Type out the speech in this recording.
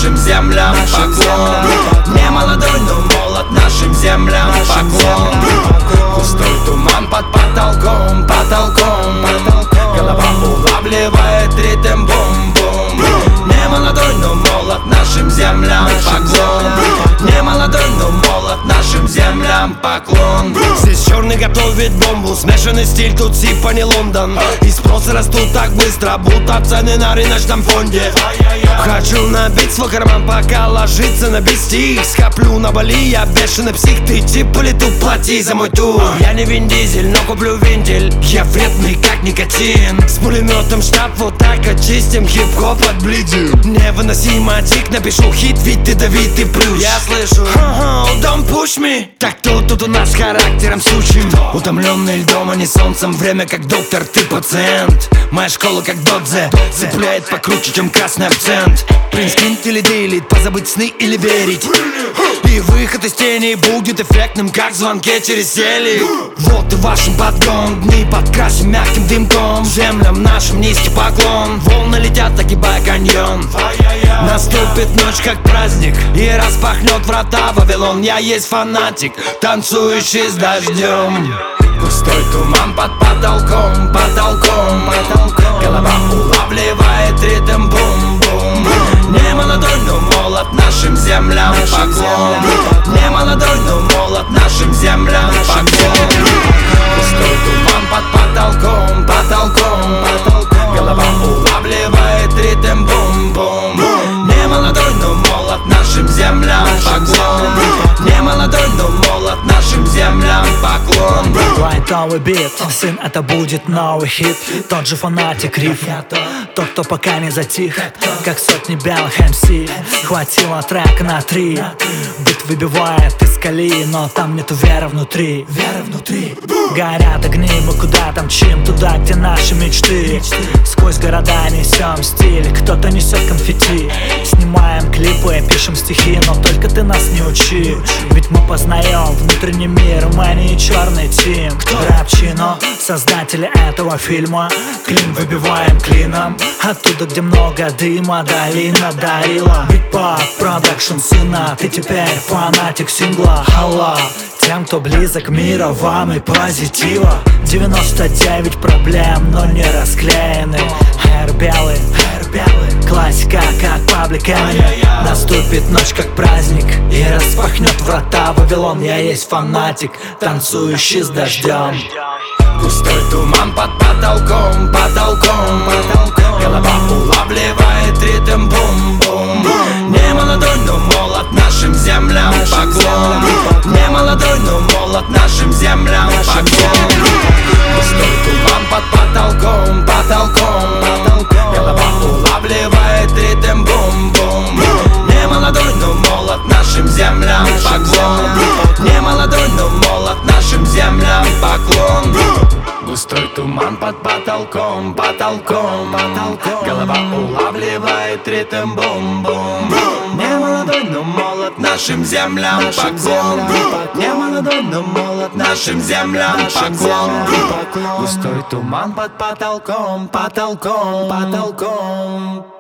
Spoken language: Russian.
нашим землям поклон. Не молодой, но молод нашим землям поклон. Густой туман под потолком, потолком. Голова улавливает ритм, бум-бум. Не молодой, но молод нашим землям поклон. Не молодой, но молод нашим землям поклон. Здесь черный готовит бомбу, смешанный стиль, тут типа не Лондон. И спросы растут так быстро, будто цены на рыночном фонде. Хочу набить свой карман, пока ложится на стих. Скоплю на Бали, я бешеный псих. Ты типа лету, плати за мой тур. Я не Вин Дизель, но куплю вентиль. Я вредный, как никотин. С пулеметом штаб вот так очистим. Хип-хоп от блиди. Невыносимо тик, напишу хит, ведь ты давид и плюс. Я слышу, don't push me. Так кто тут у нас с характером сучим? Утомленный льдом, а не солнцем. Время как доктор, ты пациент. Моя школа как додзе, цепляет покруче, чем красный акцент. Принц Кинт или Дейлит, позабыть сны или верить. И выход из тени будет эффектным, как в звонке через телек. Вот и вашим подгон, дни подкрасим мягким дымком. Землям нашим низкий поклон. Волны летят, огибая каньон. Наступит ночь как праздник, и распахнет врата Вавилон. Я есть фанатик, танцующий с дождем. Густой туман под потолком, потолком. Голова улавливает ритм, бум-бум. Не молодой, но молод нашим землям поклон. Не молодой, но молод нашим землям поклон. Густой туман под потолком, потолком. Голова улавливает ритм, бум-бум. Не молодой, но молод нашим землям поклон. Не молодой, но молод нашим землям поклон. Лайтовый бит, сын, это будет новый хит. Тот же фанатик риф, тот, кто пока не затих. Как сотни белых МС, хватило трека на 3. Бит выбивает из колеи, но там нету веры внутри. Горят огни, мы куда-то мчим, туда, где наши мечты. Сквозь города несем стиль, кто-то несет конфетти. Снимаем клипы, пишем стихи, но только ты нас не учи. Ведь мы познаем внутренний мир, мы не черный тим. Рэпчино, создатели этого фильма. Клин выбиваем клином, оттуда, где много дыма. Долина дарила битпоп, продакшн сына. Ты теперь фанатик сингла, халла. Тем, кто близок к миру, вам и позитива. 99 проблем, но не расклеены. Hair белый, классика, как Public Enemy. Наступит ночь, как праздник, и распахнет врата Вавилон. Я есть фанатик, танцующий с дождем. Густой туман под потолком, потолком. Голова улавливает ритм, бум-бум. Не молодой, но молод нашим землям поклон. Не молодой, но молод нашим землям поклон. Густой туман под потолком, потолком. Голова улавливает ритм, бум-бум. Не молодой, но молод нашим землям поклон. Не молодой, но молод нашим землям поклон. Густой туман под потолком, потолком. Голова улавливает ритм, бум-бум. Не молодой, но молод нашим землям поклон. Не молодой, но молод нашим землям поклон. Густой туман под потолком, потолком.